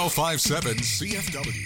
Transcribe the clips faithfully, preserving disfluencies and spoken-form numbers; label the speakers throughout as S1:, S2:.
S1: oh five point seven C F W.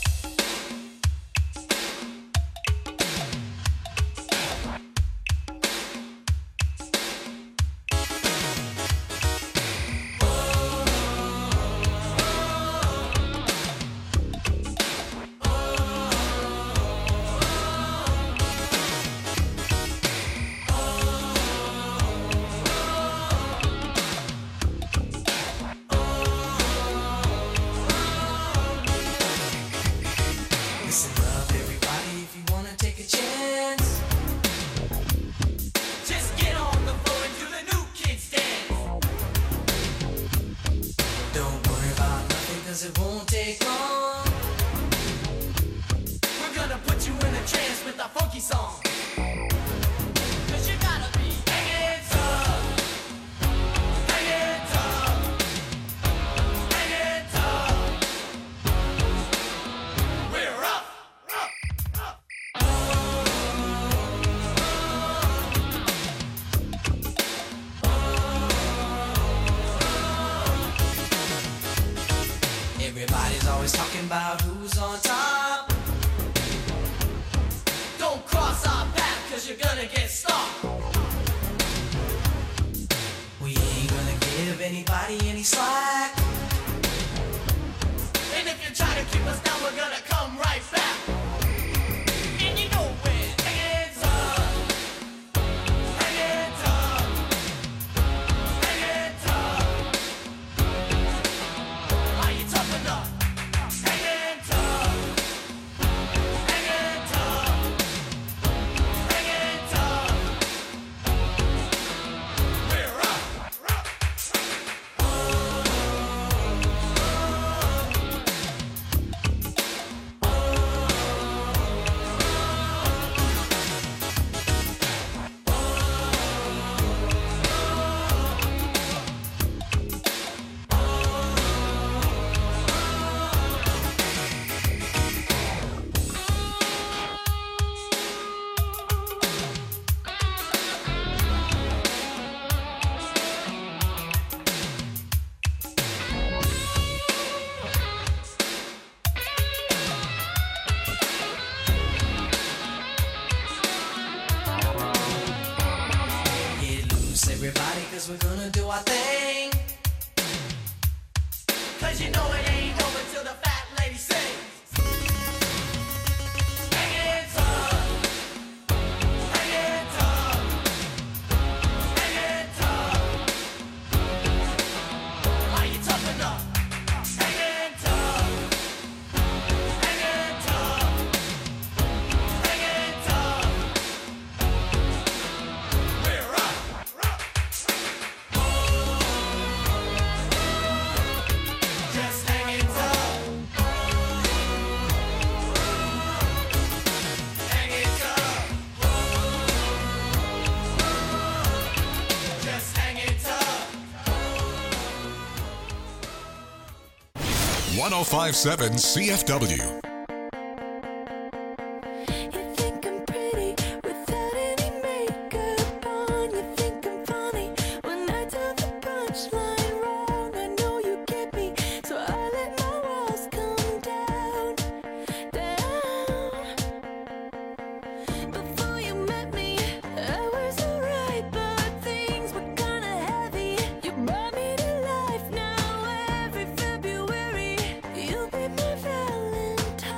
S2: Everybody's always talking about who's on top. Don't cross our path, cause you're gonna get stopped. We ain't gonna give anybody any slack. And if you try to keep us down, we're gonna come right back. And you know when hang it up, hang it up, hang it up. Are you tough enough? Hang it up, hang it up, hang it up. We're up, up, Get loose, everybody, cause we're gonna do our thing. Cause you know it ain't over till the fat lady sings. Hang it up, hang it up, hang it up. Are you tough enough? Hang it up, hang it up, hang it up. We're up, up. Just hang it up. Hang it up. Just hang it up.
S1: one oh five point seven C F W.
S3: You think I'm pretty without any makeup on. You think I'm funny when I tell the punchline wrong. I know you get me, so I let my walls come down, down. Before you met me, I was alright, but things were kinda heavy. You brought me to life now every February. You'll be my Valentine.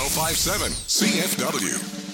S1: five seven C F W.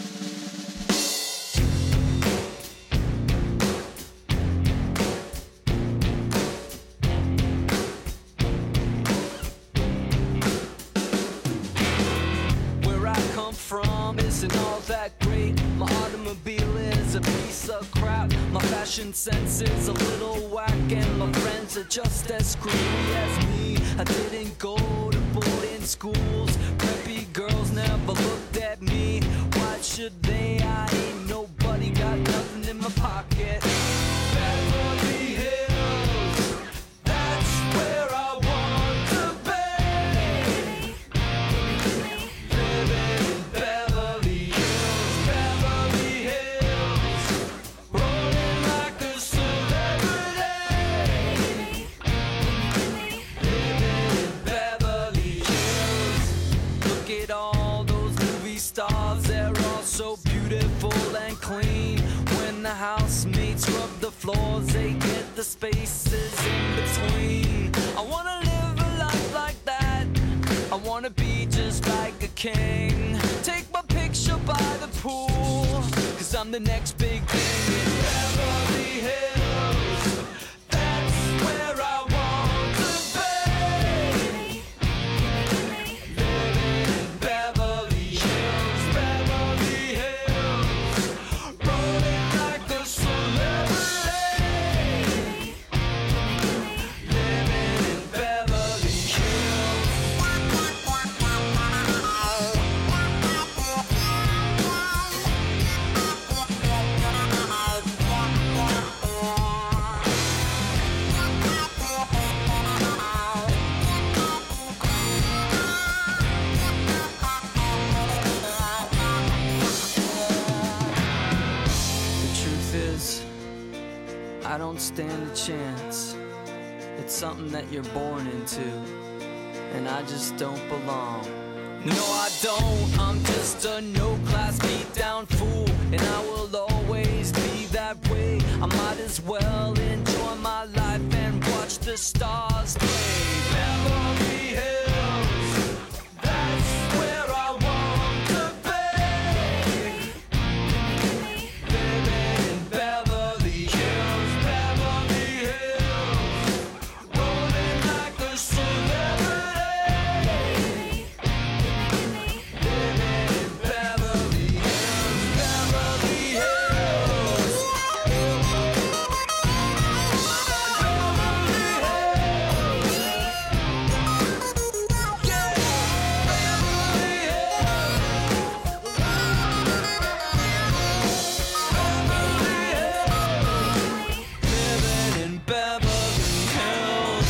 S4: Where I come from isn't all that great. My automobile is a piece of crap. My fashion sense is a little whack, and my friends are just as screwy as me. I didn't go to boarding schools. Preppy girls never looked at me. Why should they? I ain't nobody, got nothing in my pocket. Beverly Hills, that's where I want to be. Living in Beverly Hills, Beverly Hills, rolling like a celebrity. Living in Beverly Hills. Look at all those movie stars, they're all so beautiful and clean. When the housemates rub the floors, they get the spaces in between. I wanna live a life like that. I wanna be just like a king. Take my picture by the pool, cause I'm the next big thing in Beverly Hills. That's where I want to be. Living in Beverly Hills, Beverly Hills, rolling like a celebrity. Living in Beverly Hills. The truth is, I don't stand a chance. It's something that you're born into, and I just don't belong. No, I don't. I'm just a no-class beat-down fool, and I will always be that way. I might as well enjoy my life and watch the stars play. Beverly Hills, that's where I want to be. Living in Beverly Hills, Beverly Hills, rolling like a celebrity. Living in Beverly Hills, Beverly Hills. Living in Beverly Hills.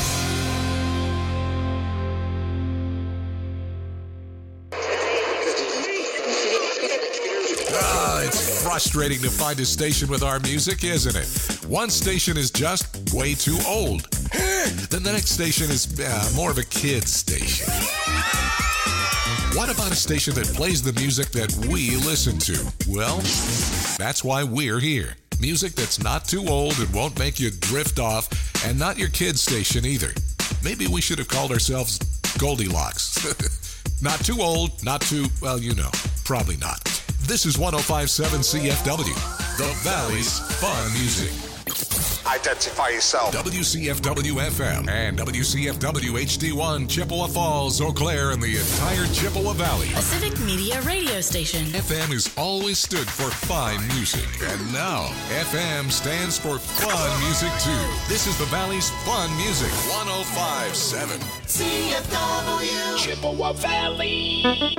S1: Ah, it's frustrating to find a station with our music, isn't it? One station is just way too old. Then the next station is uh, more of a kid's station. What about a station that plays the music that we listen to? Well, that's why we're here. Music that's not too old and won't make you drift off, and not your kid's station either. Maybe we should have called ourselves Goldilocks. Not too old, not too, well, you know, probably not. This is one oh five point seven C F W, the Valley's Fun Music.
S5: Identify yourself.
S1: W C F W F M and W C F W H D one, Chippewa Falls, Eau Claire, and the entire Chippewa Valley.
S6: A civic media radio station.
S1: F M has always stood for fine music, and now F M stands for fun music too. This is the Valley's Fun Music, one oh five point seven.
S2: C F W Chippewa Valley.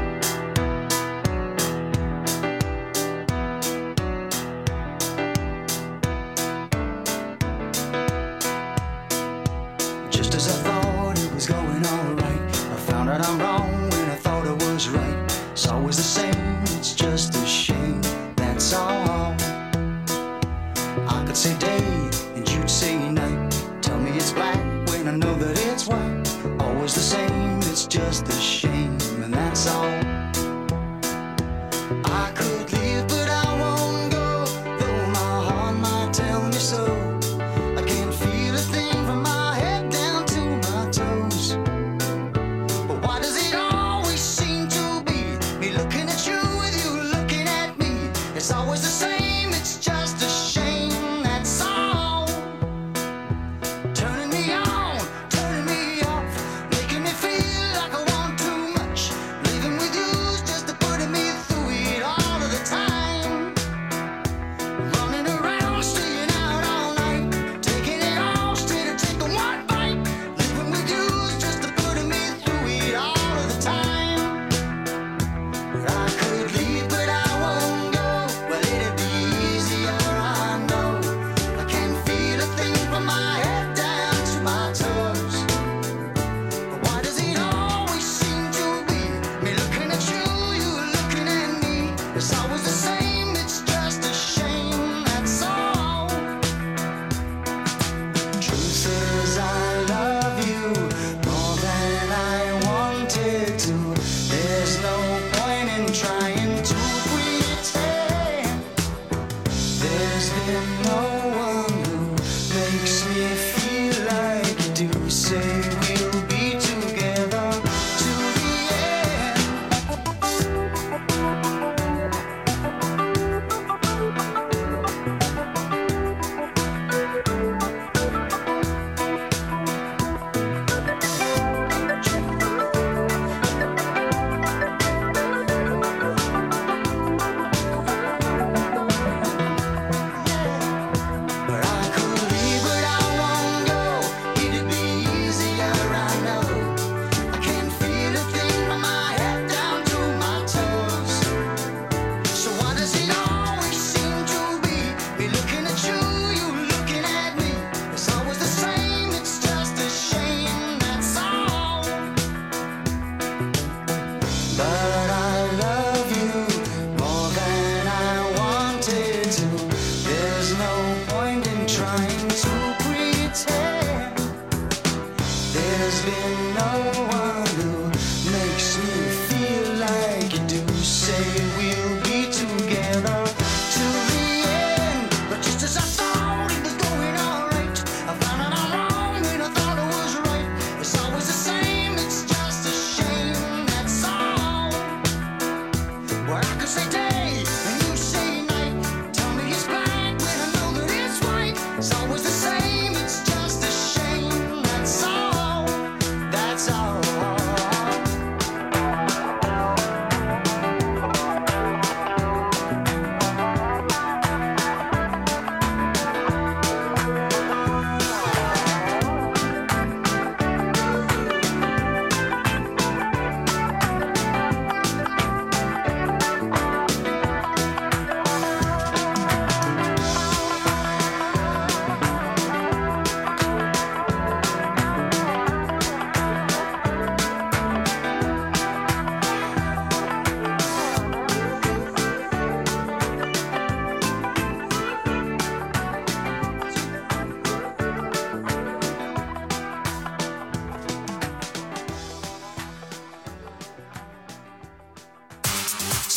S7: Just as I thought it was going alright, I found out I'm wrong when I thought I was right. It's always the same, it's just a shame, that's all. I could say day and you'd say night. Tell me it's black when I know that it's white. Always the same, it's just a shame, and that's all. I could leave but I won't go, though my heart might tell me so. I can't feel a thing from my head down to my toes. But why does it always seem to be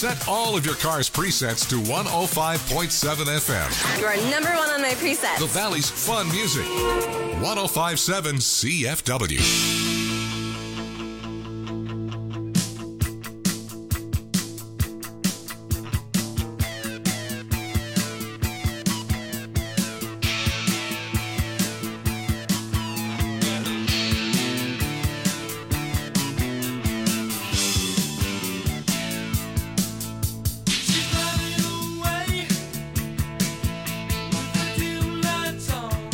S1: Set all of your car's presets to one oh five point seven F M.
S8: You are number one on my presets.
S1: The Valley's fun music. one oh five point seven C F W.
S2: She's running away with the dim lights on.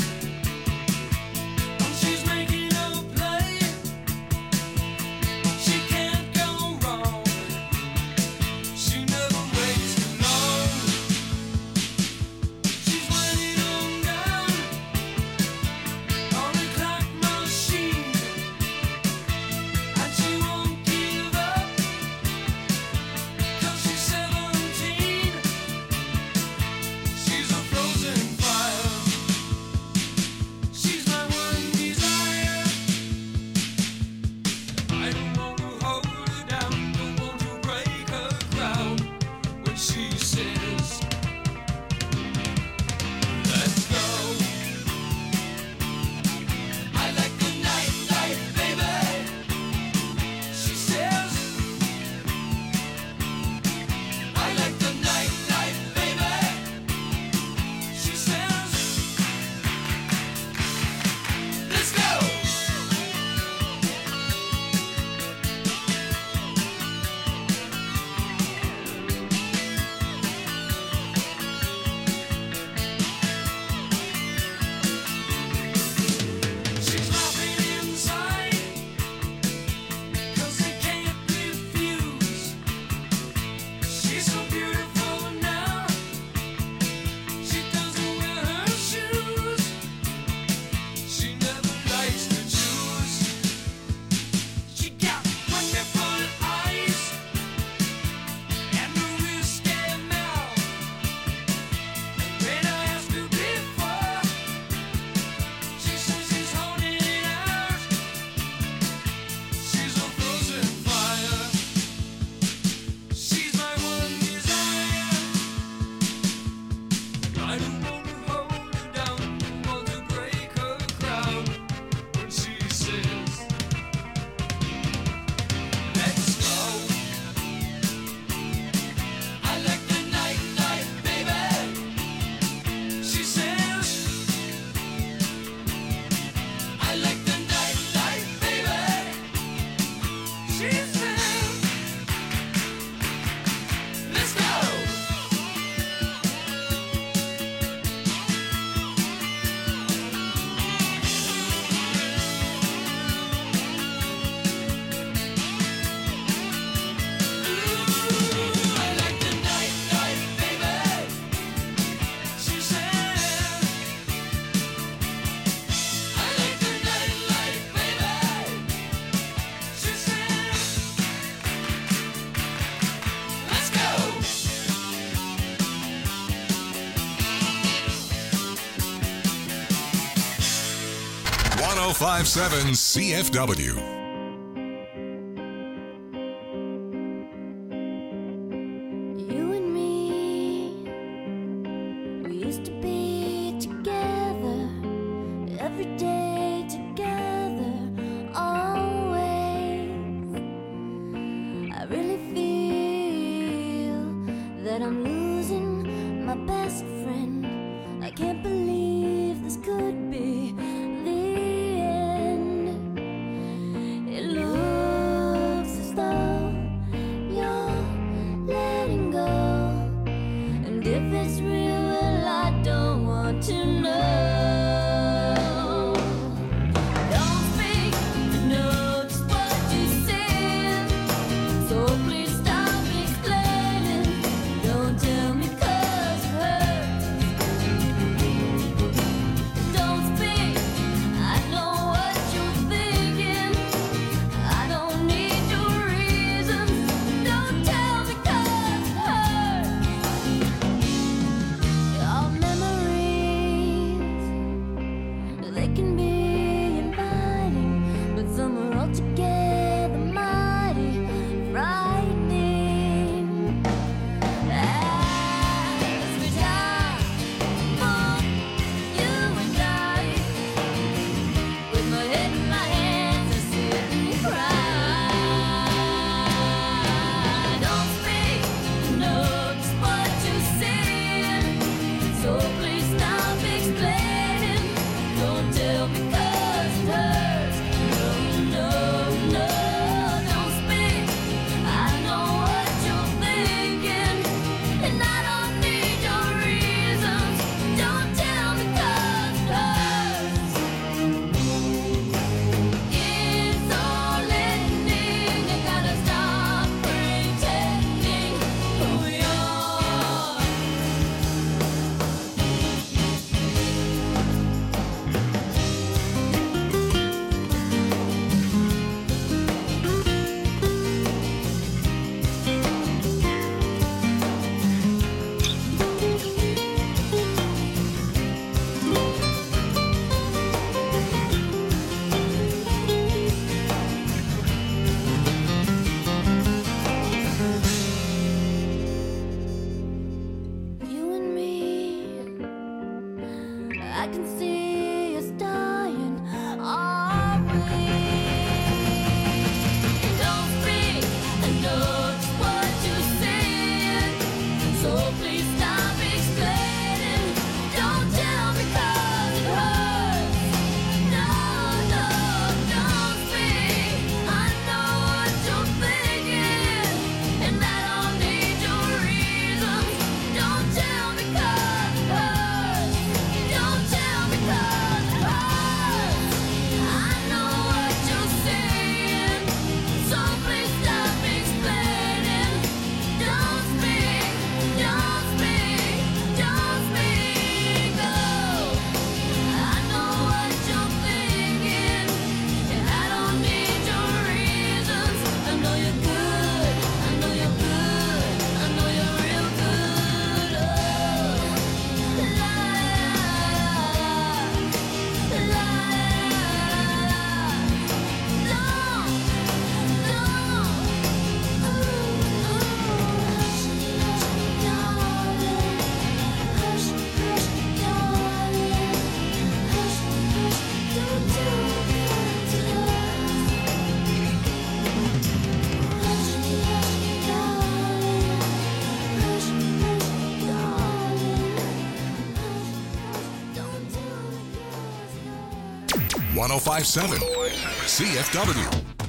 S2: She's making a play. She can't go wrong. She never waits too long. She's waiting on down on the clock machine, and she won't give up 'cause she's seventeen. She's a frozen fire. She's my one desire. I don't want to hold her down, don't want to break her crown. When she says, let's go. I like the nightlife, baby. She says, I like the nightlife, baby. She says, let's go. She's laughing inside 'cause they can't refuse. She's so beautiful now. She doesn't wear her shoes. She never likes to choose. She got wonderful eyes and a risky mouth. When I asked her before, she says she's holding it out. She's a frozen fire. She's my one desire. I don't want to hold her down, don't want to break her crown. When she says, let's go. I like the nightlife, baby. She says, I like the nightlife, baby. She says, let's go. I like the nightlife, baby. She says, I like the nightlife, baby. She says, let's go.
S1: one oh five point seven C F W.
S3: You and me, we used to be together every day, together, always. I really feel that I'm losing my best friend. I can't believe this could be the end. It looks as though you're letting go, and if it's real, well, I don't want to know. Don't speak to know just what you said, so please stop explaining. Don't tell me 'cause it hurts. Don't speak
S1: one oh five point seven C F W.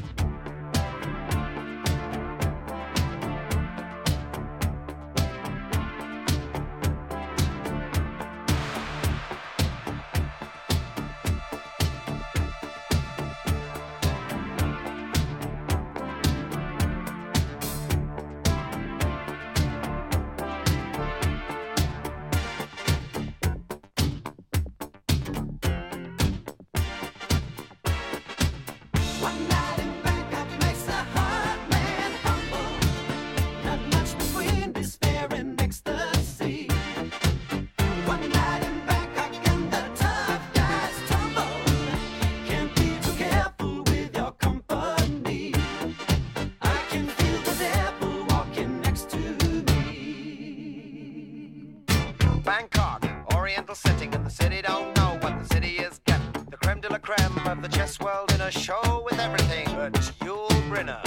S2: One night in Bangkok makes a hard man humble. Not much between despair and ecstasy. One night in Bangkok and the tough guys tumble. Can't be too careful with your company. I can feel the devil walking next to me.
S9: Bangkok, oriental setting, and the city don't know what the city is getting. The creme de la creme of the chess world in a show with everything but Yul Brynner.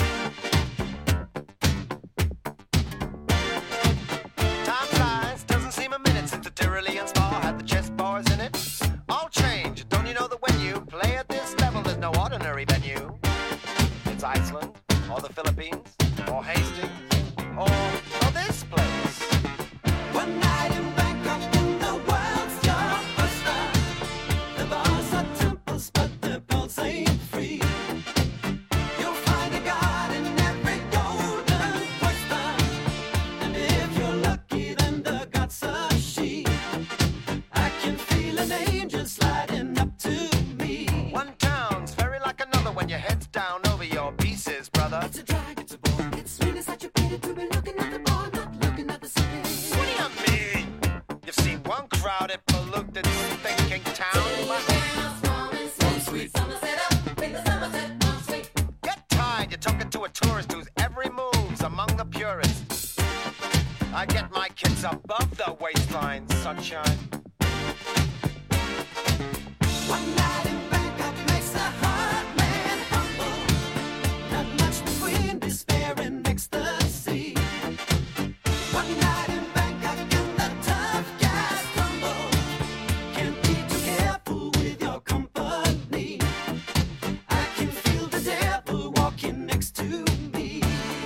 S9: Time flies, doesn't seem a minute since the Tyrolean spa had the chess bars in it. All change, don't you know that when you play at this level, there's no ordinary venue? It's Iceland, or the Philippines, or Hastings, or, or this place.
S2: One night in Bangkok and the world's your oyster. The bars are temples, but the pulse ain't free. You'll find a god in every golden oyster. And if you're lucky, then the god's a she. I can feel an angel sliding up to me.
S9: One town's very like another when your head's down over your pieces, brother.
S2: It's a drag, it's a bore. It's really such a pity to be looking at the bar, not looking at the city.
S9: What do you mean? You've seen one crowded, polluted, thinking town. Get tired, you're talking to a tourist whose every move's among the purists. I get my kids above the waistline, sunshine.
S2: One night in Bangkok makes a hard man humble. Not much between despair and ecstasy. One night in Bangkok and the tough guys tumble. Can't be too careful with your company. I can feel the devil walking next to me.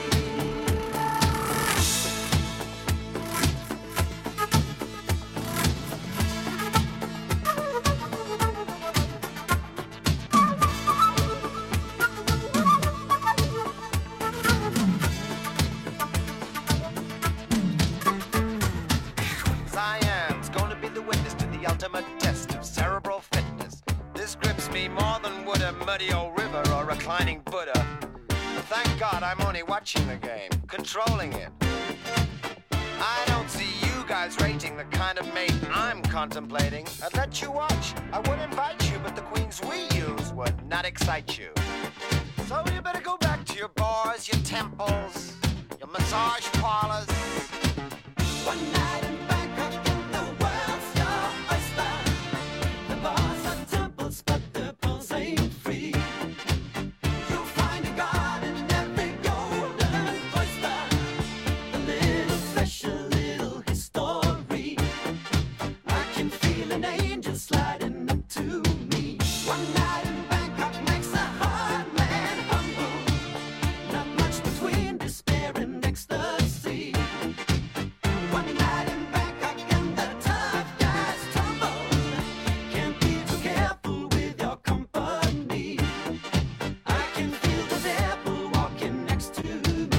S9: Cyan's gonna be the witness to the ultimate test of cerebral fitness. This grips me more than would a muddy old river or reclining Buddha. But thank God I'm only watching the game, controlling it. I don't see you guys rating the kind of mate I'm contemplating. I'd let you watch, I would invite you, but the queens we use would not excite you. So you better go back to your bars, your temples, your massage parlors.
S2: One night in Bangkok and the world's your oyster. The bars are temples, but the pulse ain't free. You'll find a god in every golden oyster. A little flesh, a little history. I can feel an angel sliding up to me. One night in Bangkok makes a hard man humble. Not much between despair and ecstasy. One night in Bangkok and the tough guys tumble. Can't be too careful with your company. I can feel the devil walking next to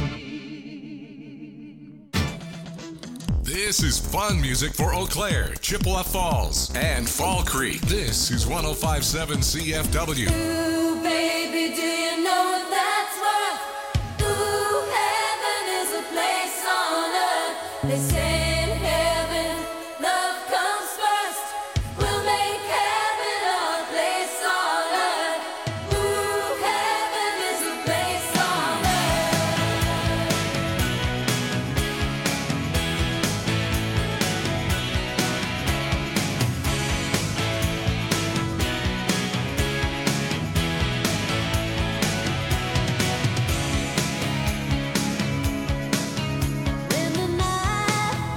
S2: me.
S1: This is fun music for Eau Claire, Chippewa Falls, and Fall Creek. This is one oh five point seven C F W.
S3: Ooh, baby, do you know what that's worth? Ooh, heaven is a place on earth. They say in heaven, love comes first. We'll make heaven our place on earth. Ooh, heaven is a place on When the night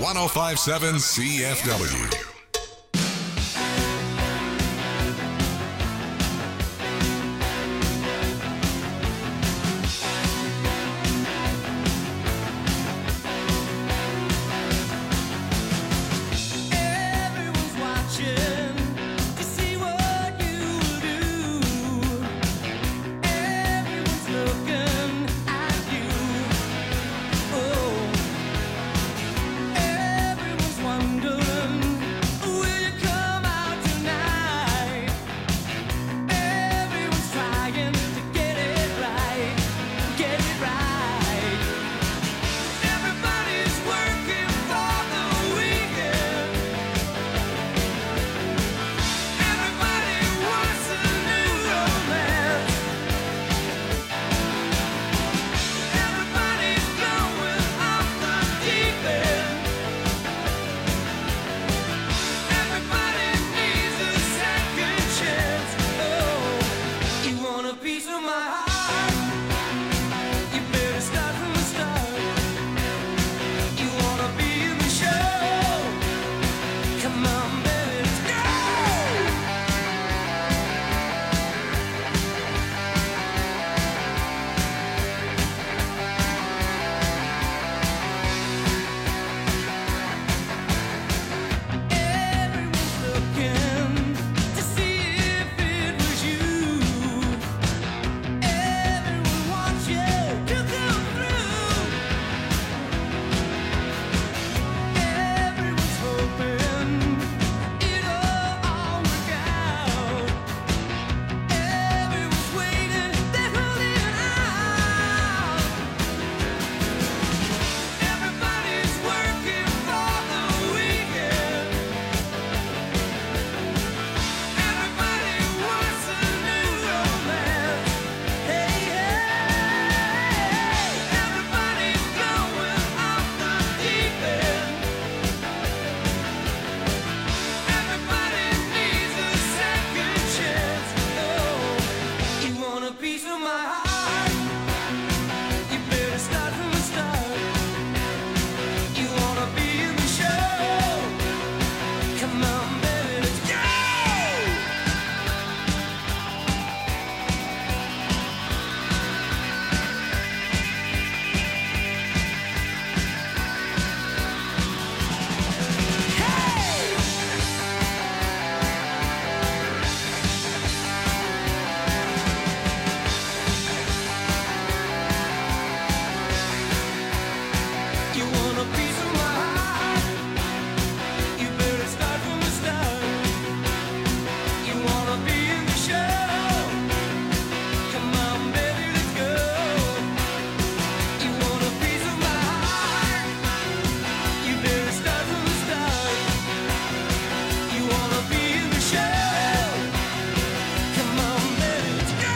S1: one oh five point seven C F W.
S2: Everyone's watching to see what you do. Everyone's looking at you. Oh, everyone's wondering, will you come out tonight? Everyone's trying to get it right, get it right. Everybody's working for the weekend. Everybody wants a new romance. Everybody's going off the deep end. Everybody needs a second chance. Oh, you want a piece of my heart? You better start from the start. You wanna be in the show? Come on, baby, let's go. Everyone's looking to see if it was you. Everyone wants you to come through. Everyone's hoping it'll all work out. Everyone's waiting, they're holding out. Everybody's working for the weekend. Everybody wants a new romance. Hey, hey, everybody's going off the deep end. Everybody needs a second chance. Oh, you want a piece of my heart? You better start from the start. You wanna be in the show? Come on, baby, let's go. You want a piece of my heart? You better start from the start. You wanna be in the show? Come on, baby, let's go. You want a piece of my heart? You better start from the start. You wanna be in the show? Come on, baby, let's go.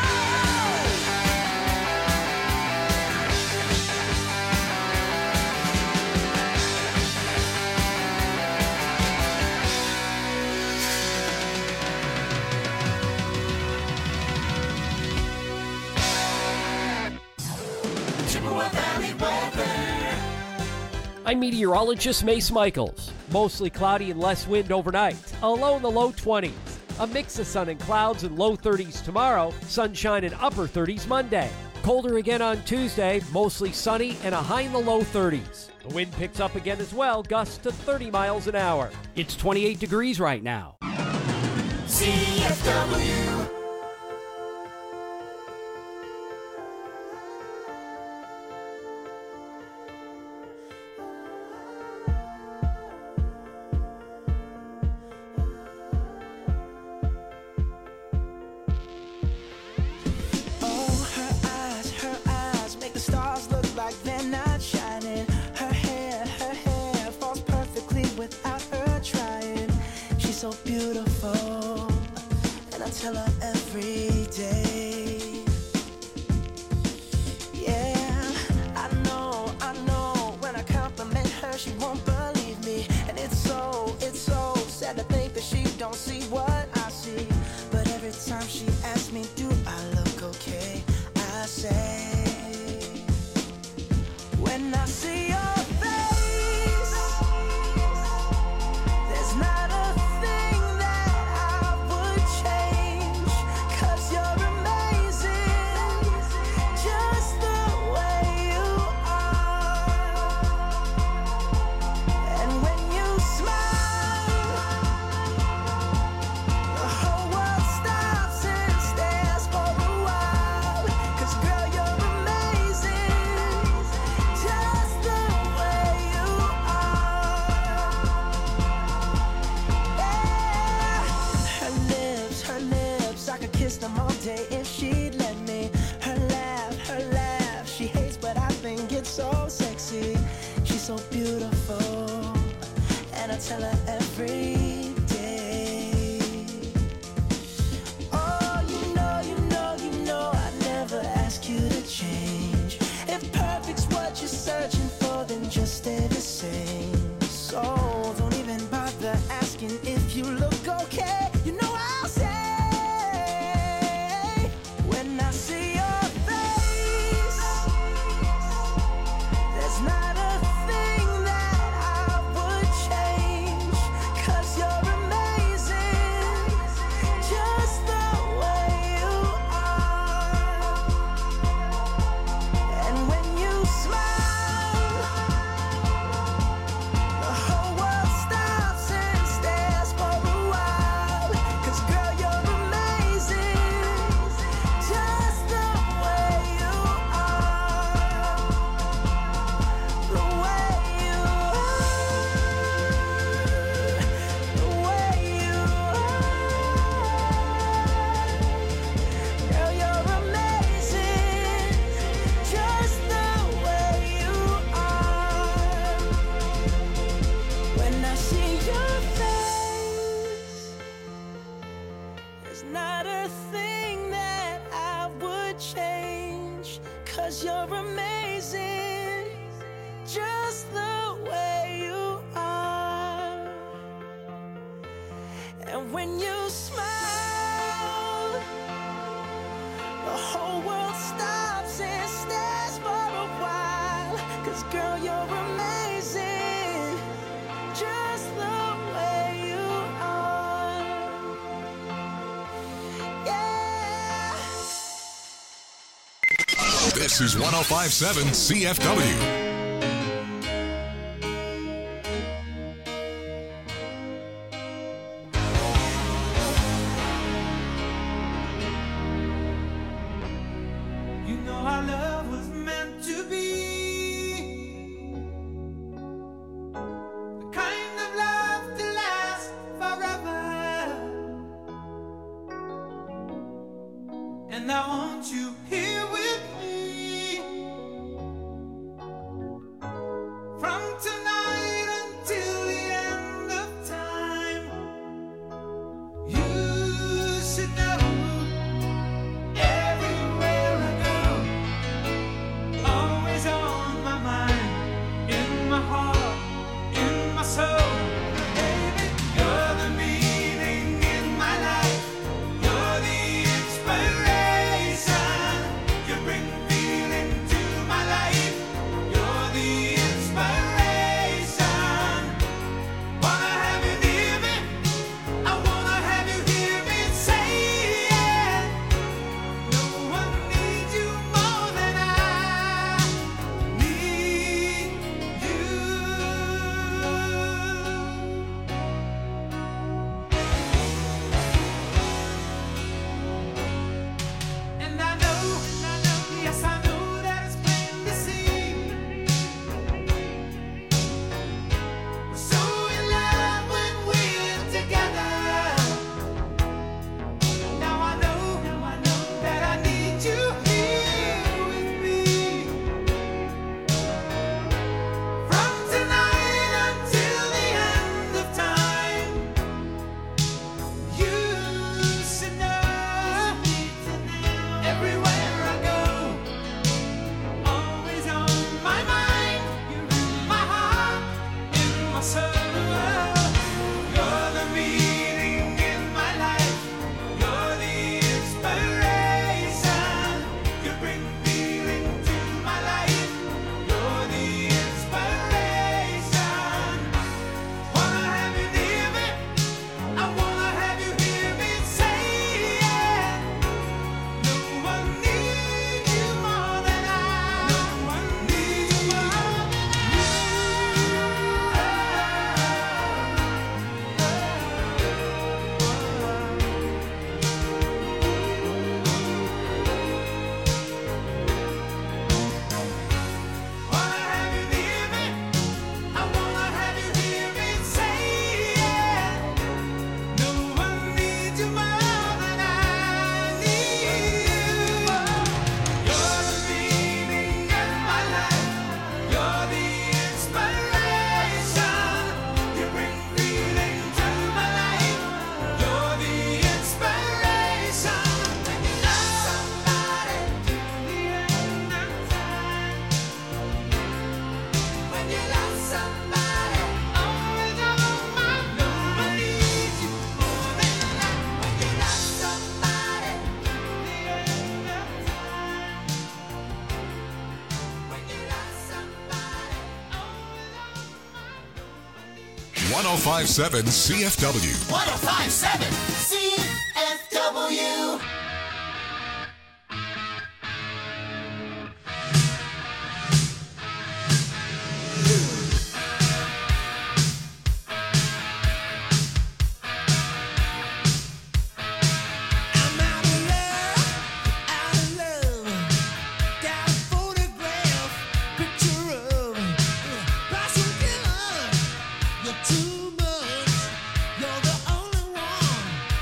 S10: I'm meteorologist Mace Michaels. Mostly cloudy and less wind overnight. A low in the low twenties. A mix of sun and clouds and low thirties tomorrow. Sunshine and upper thirties Monday. Colder again on Tuesday. Mostly sunny and a high in the low thirties. The wind picks up again as well. Gusts to thirty miles an hour. It's twenty-eight degrees right now.
S2: C F W.
S11: Oh, her eyes, her eyes make the stars look like they're not shining. Her hair, her hair falls perfectly without her trying. She's so beautiful, and I tell her 'cause you're amazing, just the way you are. And when you smile, the whole world stops and stares for a while. 'Cause girl, you're amazing, just the way you are. Yeah.
S1: This is one oh five point seven C F W.
S11: You know our love was meant to be the kind of love to last forever. And I want you here with me from tonight until the end of time. You should know everywhere I go, always on my mind, in my heart, in my soul. Baby, you're the meaning in my life. You're the inspiration. You bring feeling to my life. You're the inspiration. Wanna have you near me? I wanna have you hear me say it. No one needs you more than I need you. And I know, yes I know that it's plain to see. We're so in love when we're together. Now I know, that I need you here with me from tonight until the end of time. You should know everywhere I go, always on my mind. You're in my heart, in my soul. You're the meaning in my life. You're the inspiration. You bring feeling to my life. You're the inspiration. Wanna have you near me? I wanna have you hear me say it. No one needs you more than I. No one needs you more than Wanna have you near me? I wanna have you hear me say it. No one needs you more than I need you. You're the meaning in my life. You're the inspiration. You bring feeling to my life. You're the inspiration. When you love somebody to the end of time. When you love somebody, always on my mind. No one needs you more than that. When you love somebody to the end of time. When you love somebody, always on my mind.
S1: one oh five point seven C F W.
S2: one oh five point seven C F W.
S11: I'm out of love, out of love. Got a photograph, picture of Russell Gillard. You're too much. You're the only one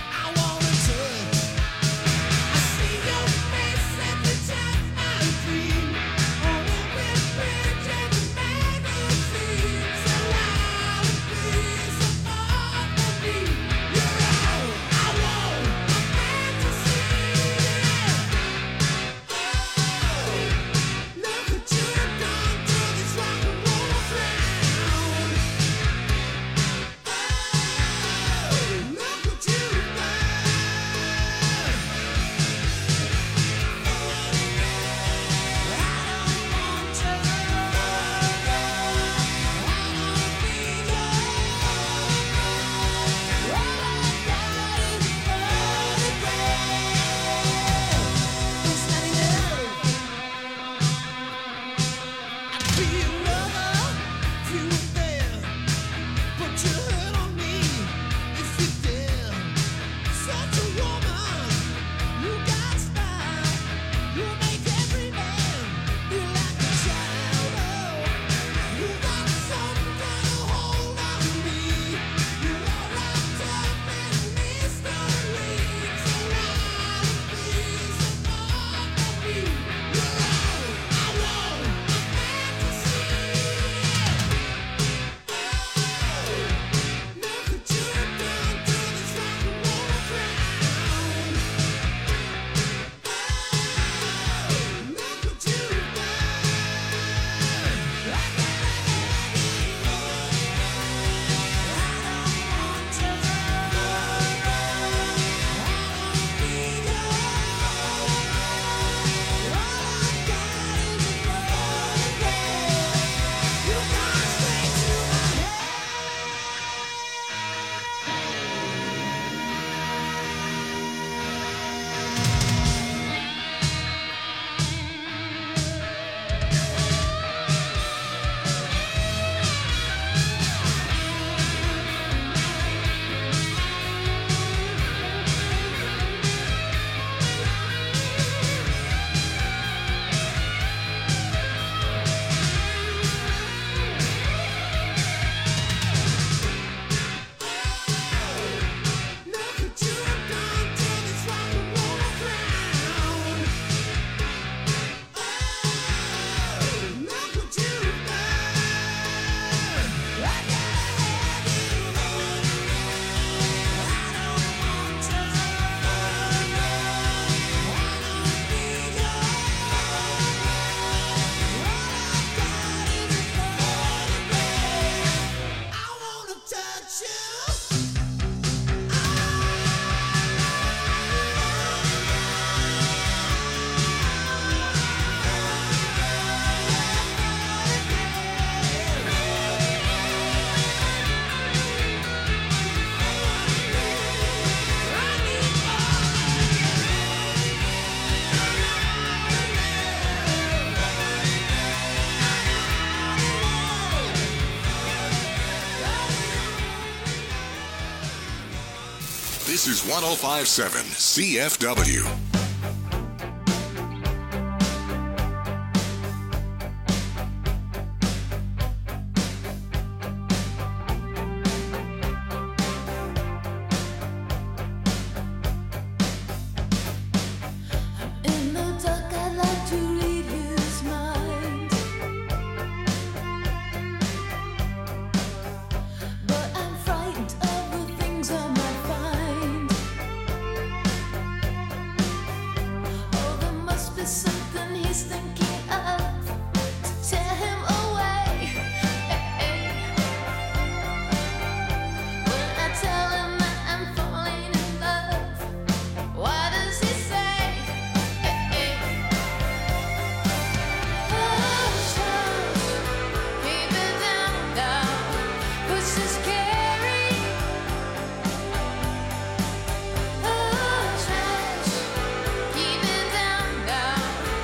S1: This is one oh five point seven C F W.
S3: In the dark, I'd like to read his mind, but I'm frightened of the things I might find. Oh, there must be something he's thinking of to tear him away. When I tell him that I'm falling in love, why does he say? Keep it down, down.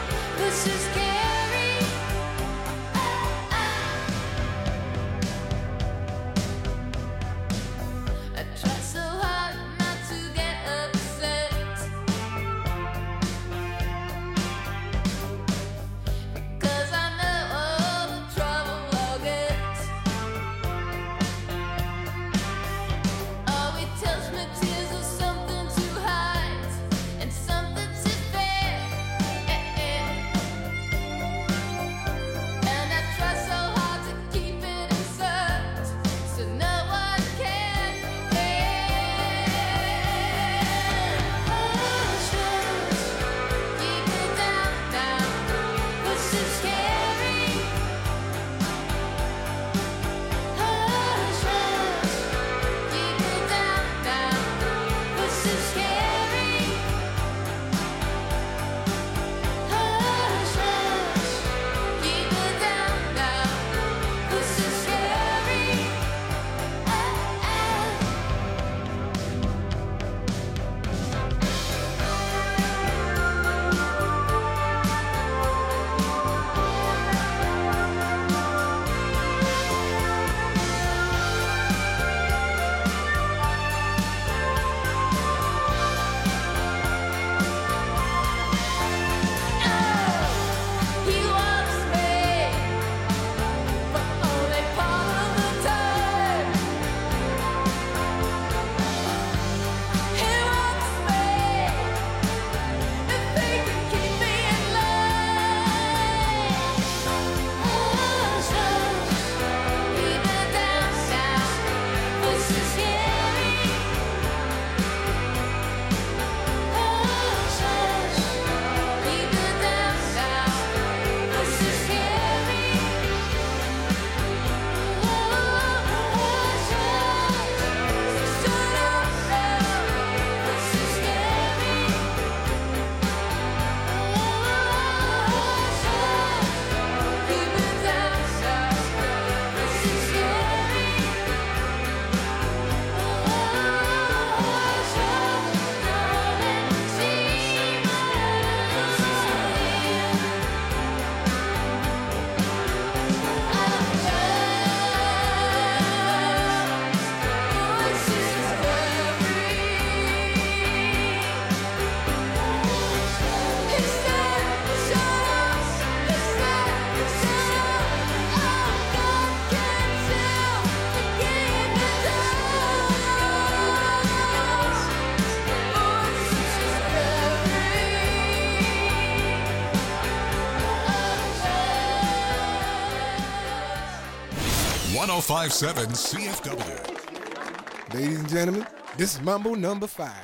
S1: one oh five point seven C F W.
S12: Ladies and gentlemen, this is Mambo number five.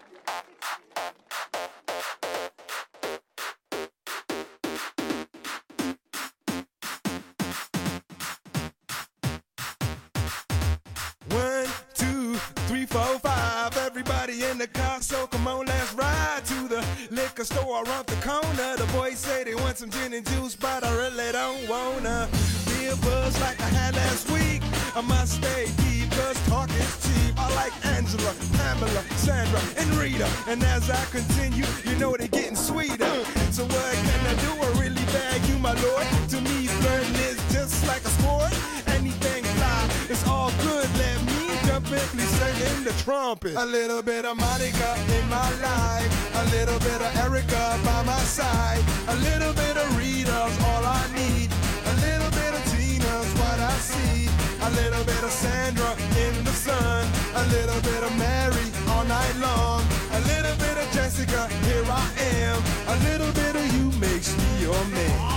S12: One, two, three, four, five. Everybody in the car, so come on, let's ride to the liquor store around the corner. The boys say they want some gin and juice, but I really don't wanna be a buzz like I had last week. I must stay deep, cause talk is cheap. I like Angela, Pamela, Sandra, and Rita. And as I continue, you know they're getting sweeter. So what can I do? I really bag you, my lord. To me, flirting is just like a sport. Anything fly, it's all good. Let me jump in, please sing in the trumpet. A little bit of Monica in my life. A little bit of Erica by my side. A little bit of Rita's all I need. A little bit of Tina's what I see. A little bit of Sandra in the sun. A little bit of Mary all night long. A little bit of Jessica, here I am. A little bit of you makes me your man.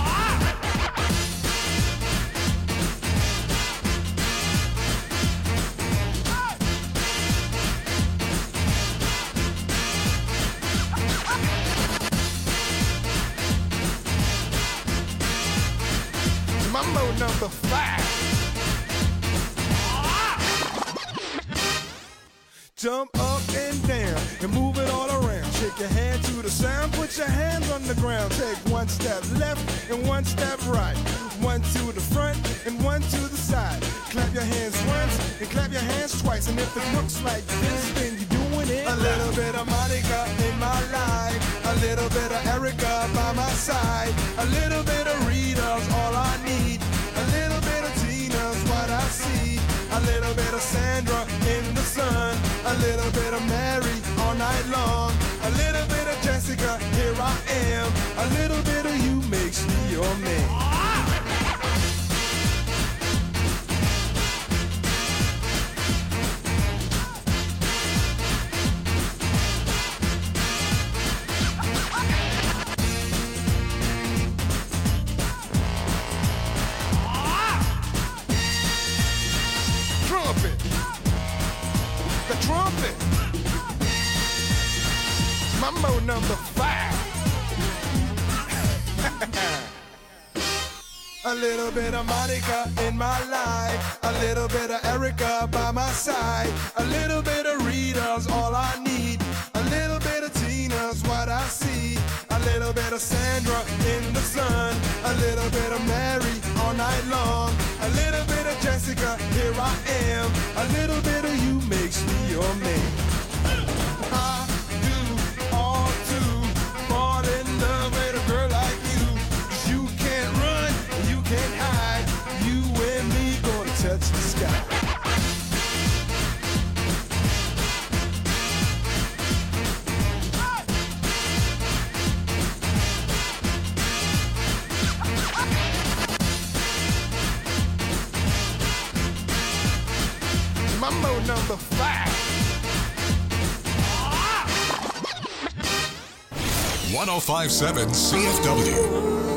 S12: Mambo number five. Jump up and down and move it all around. Shake your hand to the sound, put your hands on the ground. Take one step left and one step right. One to the front and one to the side. Clap your hands once and clap your hands twice. And if it looks like this, then you're doing it. A little bit of Monica in my life. A little bit of Erica by my side. A little bit of Rita's all I need. A little bit of Tina's what I see. A little bit of Sandra in the sun. A little bit of Mary all night long. A little bit of Jessica, here I am. A little bit of you makes me your man. Trumpet. The trumpet. Mambo number five. A little bit of Monica in my life. A little bit of Erica by my side. A little bit of Rita's all I need. A little bit of Tina's what I see. A little bit of Sandra in the sun. A little bit of Mary all night long. A little bit of Jessica, here I am. A little bit of you makes me your man. I do all to fall in love with a girl like you. 'Cause you can't run, you can't hide. You and me gonna touch the sky. Mambo number five.
S1: one oh five point seven C F W.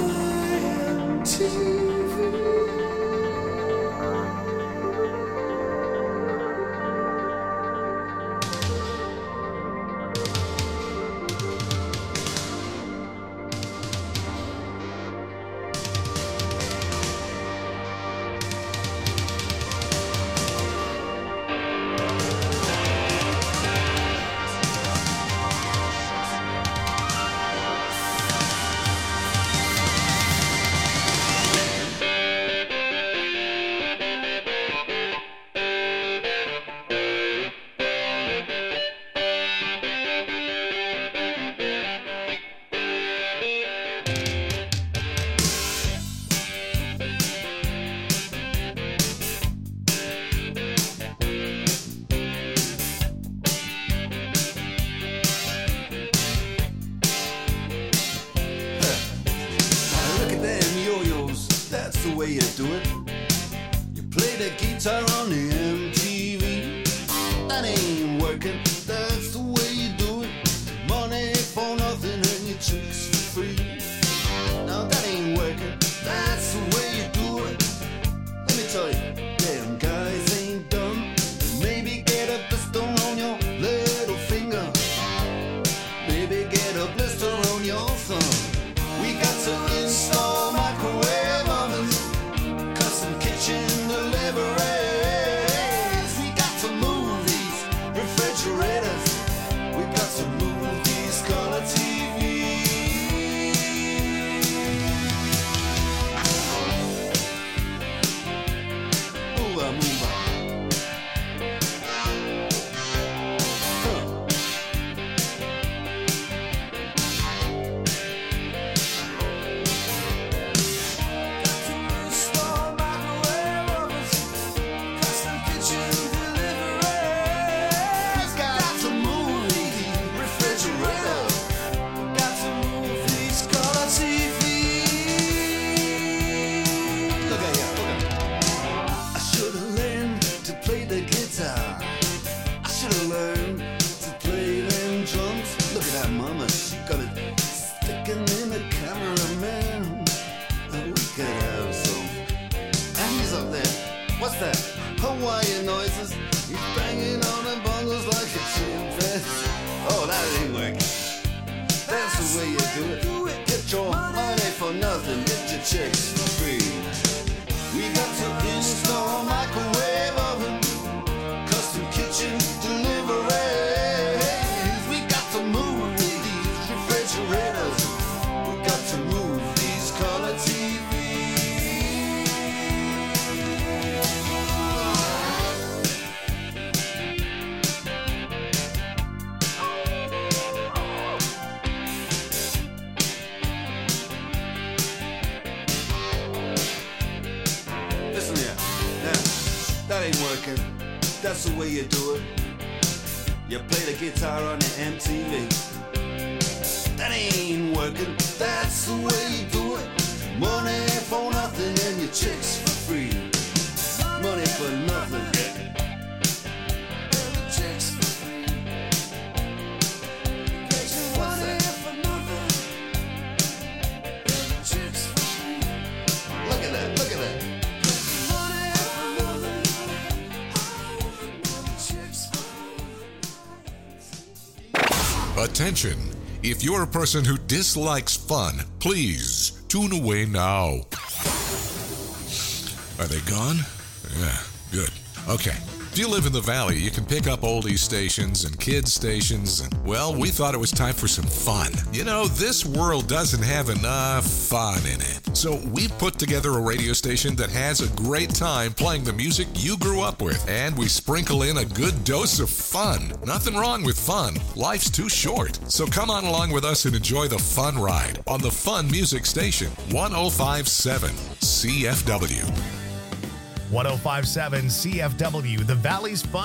S13: way you do it. You play the guitar on the M T V. That ain't working, that's the way you do it. Money for nothing and your chicks for free. Now that ain't working, that's the way you do it. Let me tell you. fences. He's banging on them bongos like a chimpanzee. Oh, that ain't working. That's the way you do it. Get your money for nothing, get your chicks for free. We got to install a microwave oven, custom kitchen deliveries. We got to move these refrigerators. We got to move these color T Listen here, now, that ain't working. That's the way you do it. You play the guitar on the M T V. That ain't working. That's the way you do it. Money for nothing and your chicks for free. Money for nothing. Chicks for free. What's that? Chicks for free. Look at that, look at that.
S1: Attention! If you're a person who dislikes fun, please tune away now. Are they gone? Yeah, good. Okay. If you live in the valley, you can pick up oldie stations and kids stations, and, well, we thought it was time for some fun. You know, this world doesn't have enough fun in it. So we put together a radio station that has a great time playing the music you grew up with, and we sprinkle in a good dose of fun. Nothing wrong with fun. Life's too short. So come on along with us and enjoy the fun ride on the Fun Music Station, one oh five point seven C F W.
S14: one oh five point seven C F W, the Valley's Fun